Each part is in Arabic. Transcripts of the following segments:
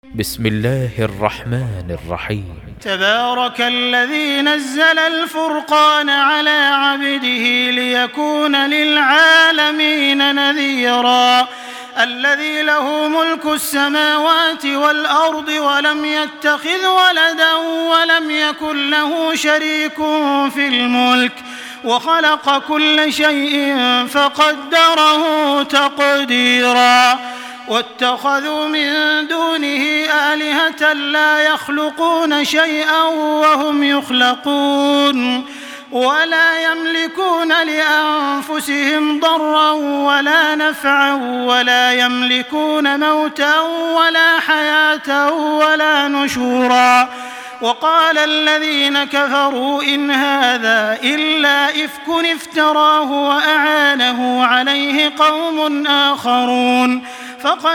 بسم الله الرحمن الرحيم. تبارك الذي نزل الفرقان على عبده ليكون للعالمين نذيرا الذي له ملك السماوات والأرض ولم يتخذ ولدا ولم يكن له شريك في الملك وخلق كل شيء فقدره تقديرا واتخذوا من دونه آلهة لا يخلقون شيئا وهم يخلقون ولا يملكون لأنفسهم ضرا ولا نفعا ولا يملكون موتا ولا حياة ولا نشورا. وقال الذين كفروا إن هذا إلا إفك افتراه وأعانه عليه قوم آخرون فقد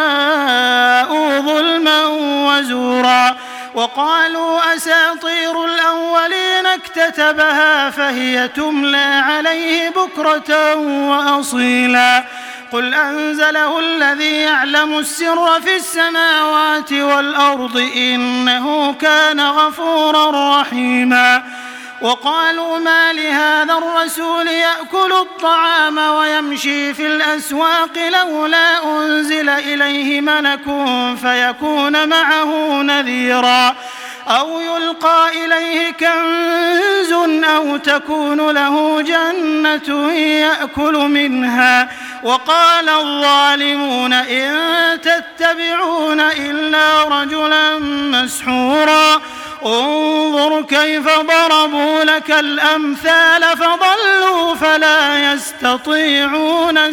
جاءوا ظلما وزورا. وقالوا أساطير الأولين اكتتبها فهي تملى عليه بكرة وأصيلا. قل أنزله الذي يعلم السر في السماوات والأرض إنه كان غفورا رحيما. وقالوا ما لهذا الرسول يأكل الطعام ويمشي في الأسواق لولا أنزل إليه ملك فيكون معه نذيرا أو يلقى إليه كنز أو تكون له جنة يأكل منها. وقال الظالمون إن تتبعون إلا رجلا مسحورا. انظر كيف ضربوا لك الأمثال فضلوا فلا يستطيعون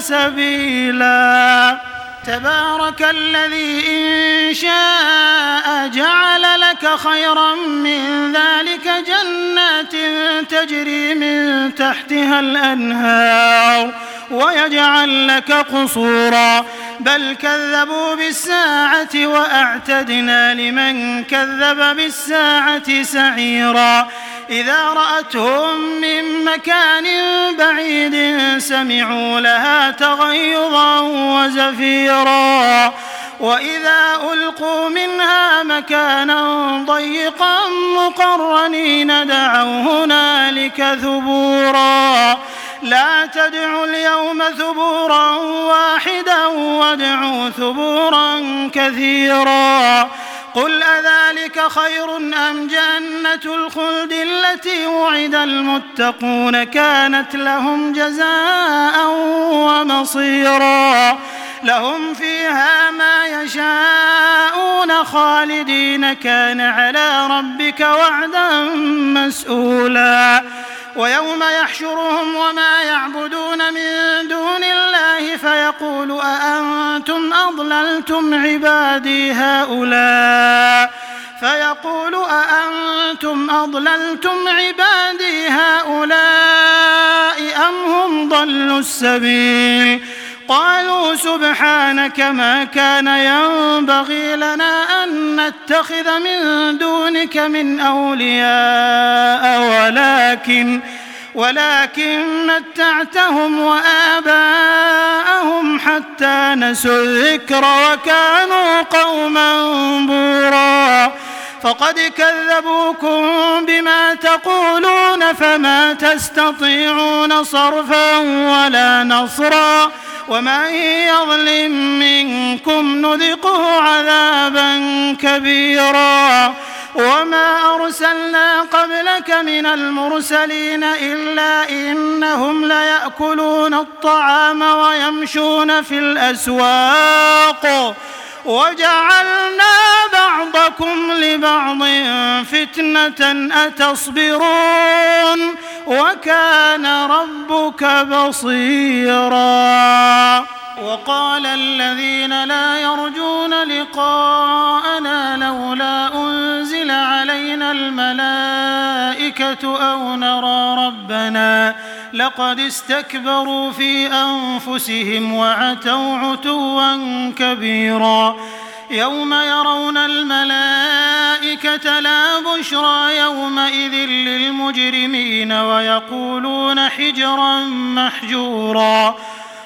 سبيلا. تبارك الذي إن شاء جعل لك خيرا من ذلك جنات تجري من تحتها الأنهار ويجعل لك قصورا بل كذبوا بالساعة وأعتدنا لمن كذب بالساعة سعيرا. إذا رأتهم من مكان بعيد سمعوا لها تغيظا وزفيرا وإذا ألقوا منها مكانا ضيقا مقرنين دعوا هنالك ثبورا. لا تدعوا اليوم ثبورا واحدا وادعوا ثبورا كثيرا. قل أذلك خير أم جنة الخلد التي وعد المتقون كانت لهم جزاء ومصيرا. لهم فيها ما يشاءون خالدين كان على ربك وعدا مسئولا. ويوم يحشرهم وما يعبدون من دون الله فيقول أأنتم أضللتم عبادي هؤلاء أم هم ضلوا السبيل. قالوا سبحانك ما كان ينبغي لنا أن نتخذ من دونك من أولياء ولكن متعتهم وآباءهم حتى نسوا الذكر وكانوا قوما بورا. فقد كذبوكم بما تقولون فما تستطيعون صرفا ولا نصرا ومن يظلم منكم نذقه عذابا كبيرا. وما أرسلنا قبلك من المرسلين إلا إنهم ليأكلون الطعام ويمشون في الأسواق وجعلنا بعضكم لبعض فتنة أتصبرون وكان ربك بصيرا. وقال الذين لا يرجون لقاءنا لولا أنزل علينا الملائكة أو نرى ربنا لقد استكبروا في أنفسهم وعتوا عتوا كبيرا. يوم يرون الملائكة لا بشرى يومئذ للمجرمين ويقولون حجرا محجورا.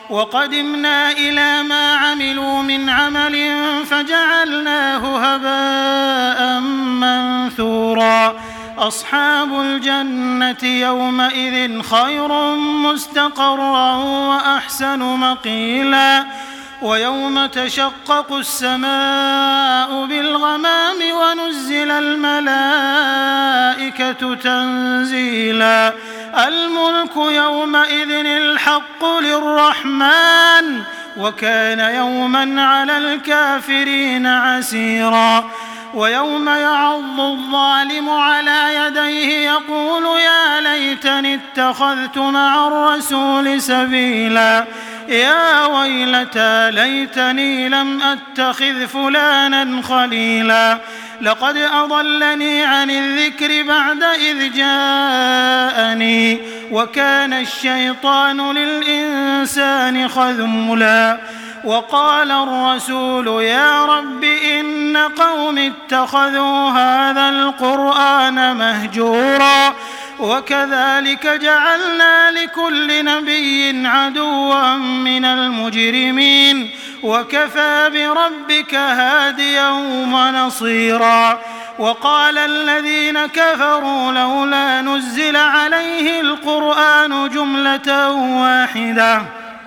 وقدمنا إلى ما عملوا من عمل فجعلناه هباء منثورا أصحاب الجنة يومئذ خير مستقرا وأحسن مقيلا ويوم تشقق السماء بالغمام ونزل الملائكة تنزيلا الملك يومئذ الحق للرحمن وكان يوما على الكافرين عسيرا ويوم يعض الظالم على يديه يقول يا ليتني اتخذت مع الرسول سبيلا يا ويلتى ليتني لم أتخذ فلانا خليلا لقد أضلني عن الذكر بعد إذ جاءني وكان الشيطان للإنسان خذولا وقال الرسول يا رب إن قوم اتخذوا هذا القرآن مهجورا وكذلك جعلنا لكل نبي عدوا من المجرمين وكفى بربك هاديا ونصيرا وقال الذين كفروا لولا نزل عليه القرآن جملة واحدة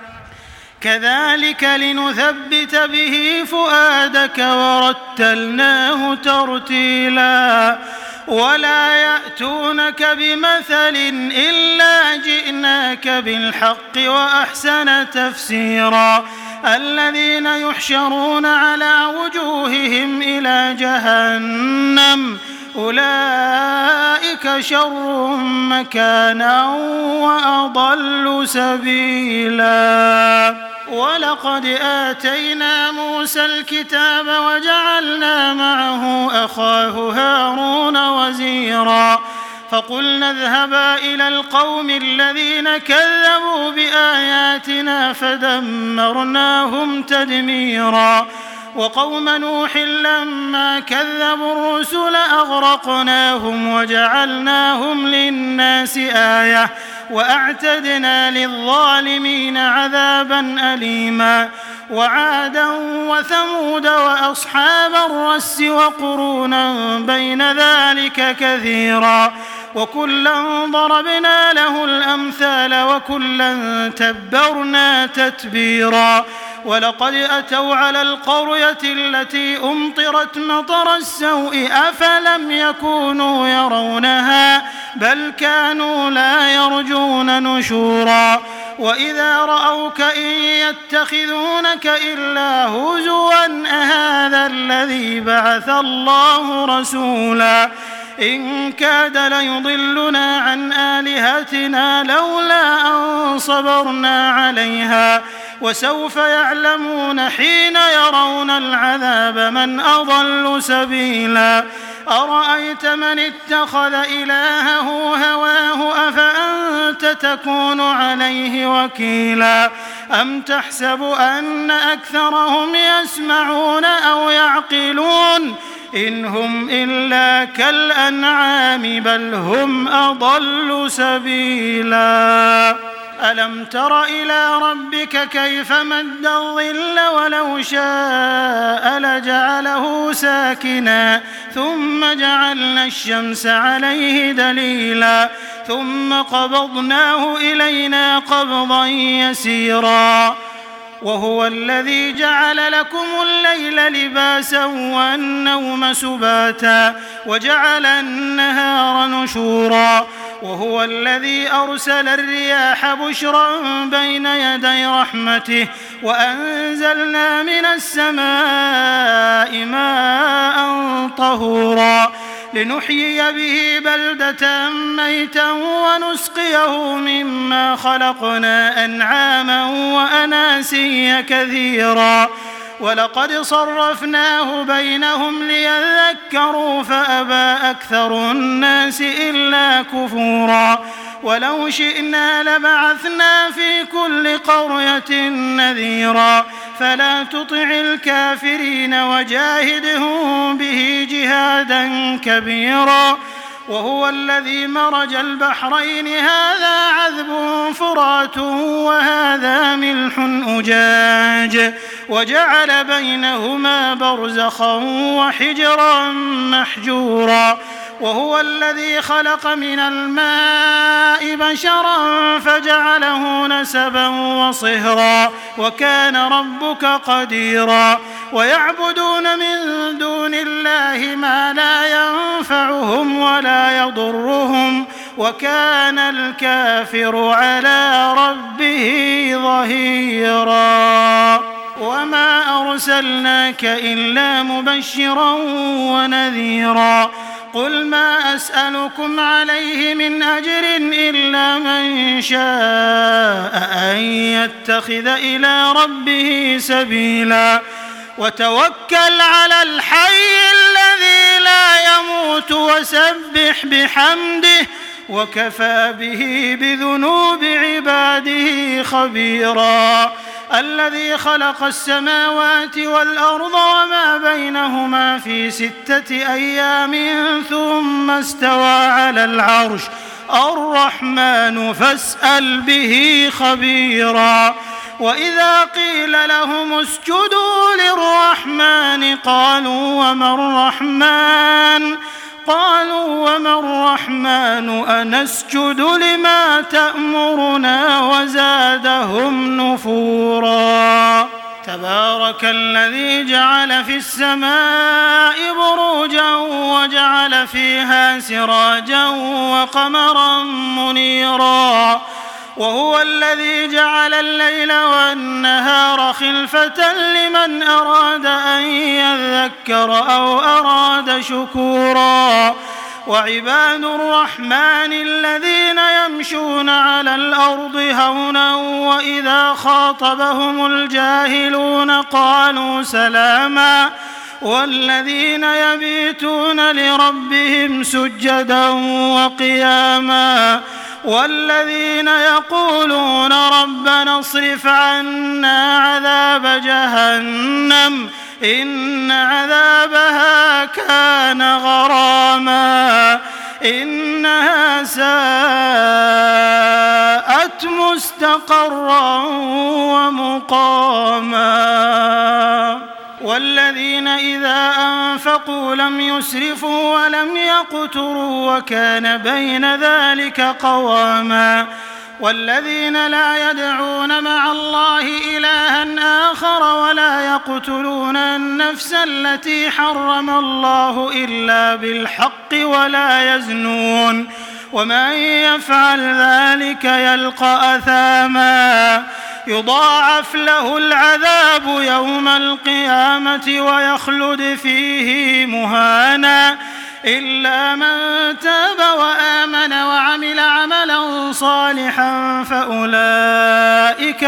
كذلك لنثبت به فؤادك ورتلناه ترتيلا ولا يأتونك بمثل إلا جئناك بالحق وأحسن تفسيرا الذين يحشرون على وجوههم إلى جهنم أولئك شر مكانا وأضل سبيلا ولقد آتينا موسى الكتاب وجعلنا معه أخاه هارون وزيرا فقلنا اذهبا إلى القوم الذين كذبوا بآياتنا فدمرناهم تدميرا وقوم نوح لما كذبوا الرسل أغرقناهم وجعلناهم للناس آية وأعتدنا للظالمين عذابا أليما وعادا وثمود وأصحاب الرس وقرونا بين ذلك كثيرا وكلا ضربنا له الأمثال وكلا تبرنا تتبيرا ولقد أتوا على القرية التي أمطرت مطر السوء أفلم يكونوا يرونها بل كانوا لا يرجون نشورا وإذا رأوك إن يتخذونك إلا هزوا أهذا الذي بعث الله رسولا إن كاد ليضلنا عن آلهتنا لولا أن صبرنا عليها وسوف يعلمون حين يرون العذاب من أضل سبيلا أرأيت من اتخذ إلهه هواه أفأنت تكون عليه وكيلا أم تحسب أن أكثرهم يسمعون أو يعقلون إن هم إلا كالأنعام بل هم أضل سبيلا ألم تر إلى ربك كيف مد الظل ولو شاء لجعله ساكنا ثم جعلنا الشمس عليه دليلا ثم قبضناه إلينا قبضا يسيرا وهو الذي جعل لكم الليل لباسا والنوم سباتا وجعل النهار نشورا وهو الذي أرسل الرياح بشرا بين يدي رحمته وأنزلنا من السماء ماء طهورا لنحيي به بلدة ميتا ونسقيه مما خلقنا أنعاما وأناسيا كثيرا ولقد صرفناه بينهم ليذكروا فأبى أكثر الناس إلا كفورا ولو شئنا لبعثنا في كل قرية نذيرا فلا تطع الكافرين وجاهدهم به جهادا كبيرا وهو الذي مرج البحرين هذا عذب فرات وهذا ملح أجاج وجعل بينهما برزخا وحجرا محجورا وهو الذي خلق من الماء بشرا فجعله نسبا وصهرا وكان ربك قديرا ويعبدون من دون الله ما لا ينفعهم ولا يضرهم وكان الكافر على ربه ظهيرا وما أرسلناك إلا مبشرا ونذيرا قل ما أسألكم عليه من أجر إلا من شاء أن يتخذ إلى ربه سبيلا وتوكل على الحي الذي لا يموت وسبح بحمده وكفى به بذنوب عباده خبيرا الذي خلق السماوات والأرض وما بينهما في 6 أيام ثم استوى على العرش الرحمن فاسأل به خبيرا وإذا قيل لهم اسجدوا للرحمن قالوا وما الرحمن أنسجد لما تأمرنا وزادهم نفورا تبارك الذي جعل في السماء بروجا وجعل فيها سراجا وقمرا منيرا وهو الذي جعل الليل والنهار خلفة لمن أراد أن يذكر أو أراد شكورا وعباد الرحمن الذين يمشون على الأرض هونا وإذا خاطبهم الجاهلون قالوا سلاما والذين يبيتون لربهم سجدا وقياما والذين يقولون ربنا اصرف عنا عذاب جهنم إن عذابها كان غراما إنها ساءت مستقرا ومقاما والذين إذا أنفقوا لم يسرفوا ولم يقتروا وكان بين ذلك قواما والذين لا يدعون مع الله إلها آخر ولا يقتلون النفس التي حرم الله إلا بالحق ولا يزنون ومن يفعل ذلك يلقى أثاما يضاعف له العذاب يوم القيامة ويخلد فيه مهانا إلا من تاب وآمن وعمل عملا صالحا فأولئك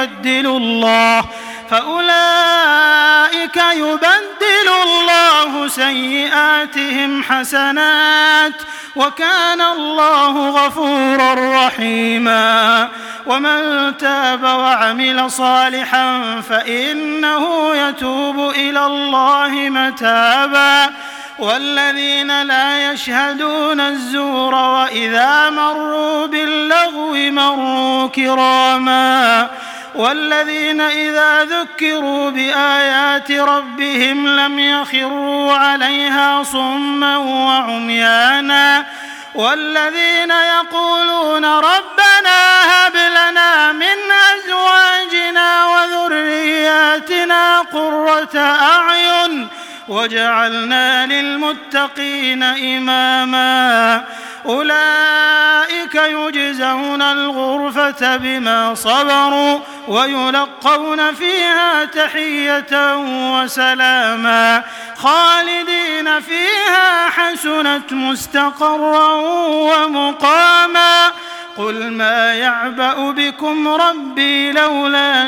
يبدل الله سيئاتهم حسنات وكان الله غفورا رحيما ومن تاب وعمل صالحا فإنه يتوب إلى الله متابا والذين لا يشهدون الزور وإذا مروا باللغو مروا كراما والذين إذا ذكروا بآيات ربهم لم يخروا عليها صما وعميانا والذين يقولون ربنا هب لنا من أزواجنا وذرياتنا قرة أعين وجعلنا للمتقين إماما أولئك يجزون الغرفة بما صبروا ويلقون فيها تحية وسلاما خالدين فيها حسنت مستقرا ومقاما قل ما يعبأ بكم ربي لولا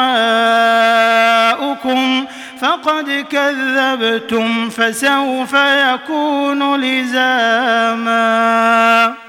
دعاؤكم فقد كذبتم فسوف يكون لزاما